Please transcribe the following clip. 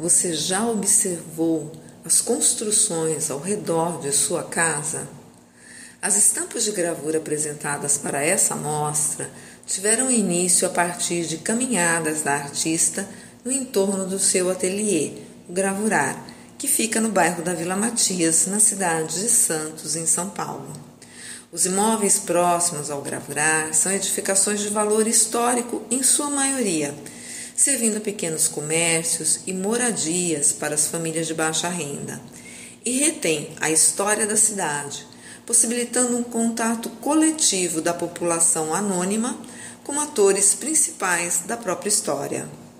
Você já observou as construções ao redor de sua casa? As estampas de gravura apresentadas para essa mostra tiveram início a partir de caminhadas da artista no entorno do seu ateliê, o Gravurar, que fica no bairro da Vila Matias, na cidade de Santos, em São Paulo. Os imóveis próximos ao Gravurar são edificações de valor histórico em sua maioria, servindo pequenos comércios e moradias para as famílias de baixa renda, e retém a história da cidade, possibilitando um contato coletivo da população anônima com atores principais da própria história.